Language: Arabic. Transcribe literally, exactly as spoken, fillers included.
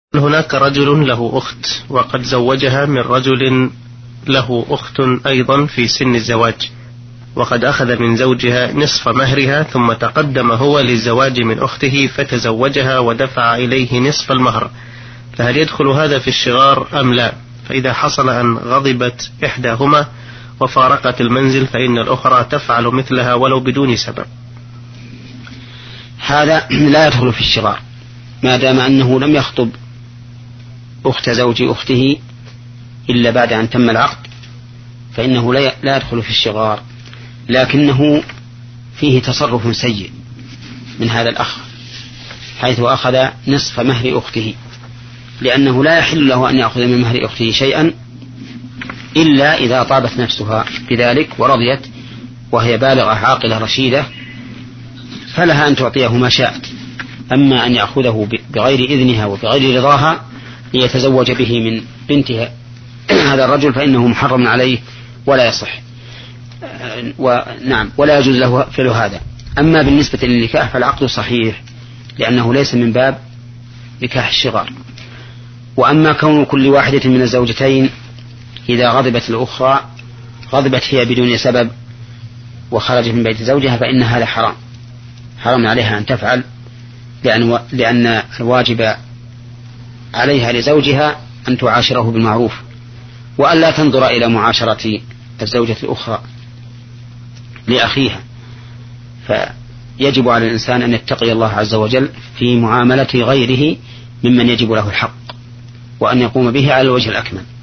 هناك رجل له أخت وقد زوجها من رجل له أخت أيضا في سن الزواج، وقد أخذ من زوجها نصف مهرها، ثم تقدم هو للزواج من أخته فتزوجها ودفع إليه نصف المهر، فهل يدخل هذا في الشغار أم لا؟ فإذا حصل أن غضبت إحداهما وفارقت المنزل فإن الأخرى تفعل مثلها ولو بدون سبب. هذا لا يدخل في الشغار ما دام أنه لم يخطب أخت زوج أخته إلا بعد أن تم العقد، فإنه لا يدخل في الشغار، لكنه فيه تصرف سيء من هذا الأخ حيث أخذ نصف مهر أخته، لأنه لا يحل له أن يأخذ من مهر أخته شيئا إلا إذا طابت نفسها بذلك ورضيت وهي بالغة عاقلة رشيدة فلها أن تعطيه ما شاءت. أما أن يأخذه بغير إذنها وبغير رضاها ليتزوج به من بنتها هذا الرجل فإنه محرم عليه ولا يصح، ونعم ولا يجوز له فعل هذا. أما بالنسبة للنكاح فالعقد صحيح لأنه ليس من باب نكاح الشغار. وأما كون كل واحدة من الزوجتين إذا غضبت الأخرى غضبت هي بدون سبب وخرجت من بيت زوجها فإن هذا حرام، حرام عليها أن تفعل، لأن, لأن الواجب عليها لزوجها أن تعاشره بالمعروف وأن لا تنظر إلى معاشرة الزوجة الأخرى لأخيها. فيجب على الإنسان أن يتقي الله عز وجل في معاملة غيره ممن يجب له الحق وأن يقوم به على الوجه الأكمل.